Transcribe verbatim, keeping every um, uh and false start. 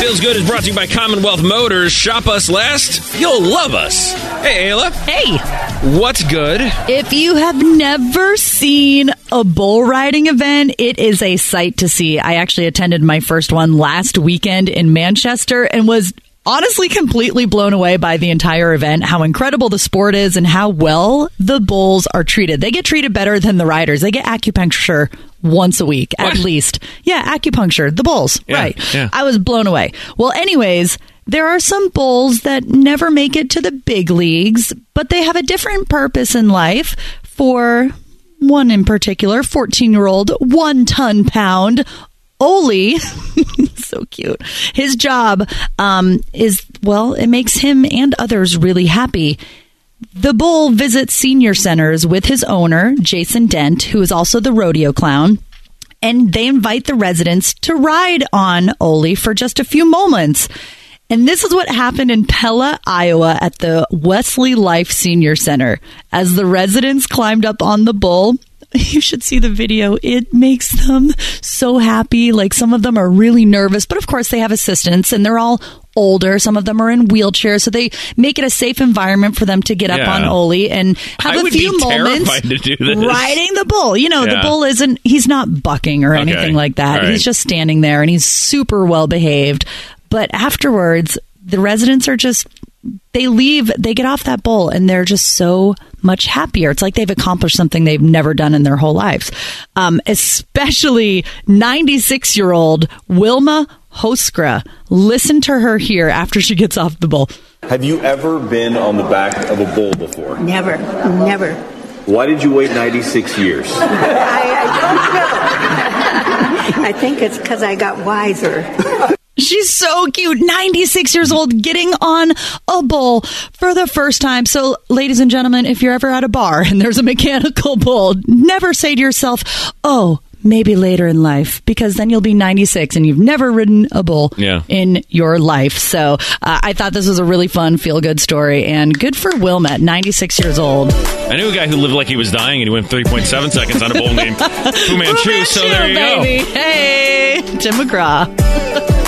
Feels Good is brought to you by Commonwealth Motors. Shop us last, you'll love us. Hey, Ayla. Hey. What's good? If you have never seen a bull riding event, it is a sight to see. I actually attended my first one last weekend in Manchester and was honestly completely blown away by the entire event, how incredible the sport is and how well the bulls are treated. They get treated better than the riders. They get acupuncture once a week, at What? least. Yeah, acupuncture. The bulls. Yeah, right. yeah. I was blown away. Well, anyways, there are some bulls that never make it to the big leagues, but they have a different purpose in life. For one in particular, fourteen-year-old, one-ton pound, Oli, so cute. His job um, is, well, it makes him and others really happy. The bull visits senior centers with his owner, Jason Dent, who is also the rodeo clown, and they invite the residents to ride on Oli for just a few moments. And this is what happened in Pella, Iowa at the Wesley Life Senior Center. As the residents climbed up on the bull, you should see the video. It makes them so happy. Like, some of them are really nervous, but of course they have assistants and they're all older. Some of them are in wheelchairs, so they make it a safe environment for them to get up Yeah. on Oli and have I a would few be moments terrified to do this. riding the bull. You know, Yeah. the bull isn't, he's not bucking or Okay. anything like that. All right. He's just standing there and he's super well behaved. But afterwards, the residents are just, they leave, they get off that bull and they're just so much happier. It's like they've accomplished something they've never done in their whole lives. Um, especially ninety-six-year-old Wilma Hoskra. Listen to her here after she gets off the bull. Have you ever been on the back of a bull before? Never, never. Why did you wait ninety-six years? I, I don't know. I think it's because I got wiser. She's so cute. ninety-six years old, getting on a bull for the first time. So, ladies and gentlemen, if you're ever at a bar and there's a mechanical bull, never say to yourself, oh, maybe later in life, because then you'll be ninety-six and you've never ridden a bull Yeah. in your life. So uh, I thought this was a really fun, feel-good story, and good for Wilma at ninety-six years old. I knew a guy who lived like he was dying, and he went three point seven seconds on a bull named Fu Manchu, Fu so there you baby. go. Hey, Tim McGraw.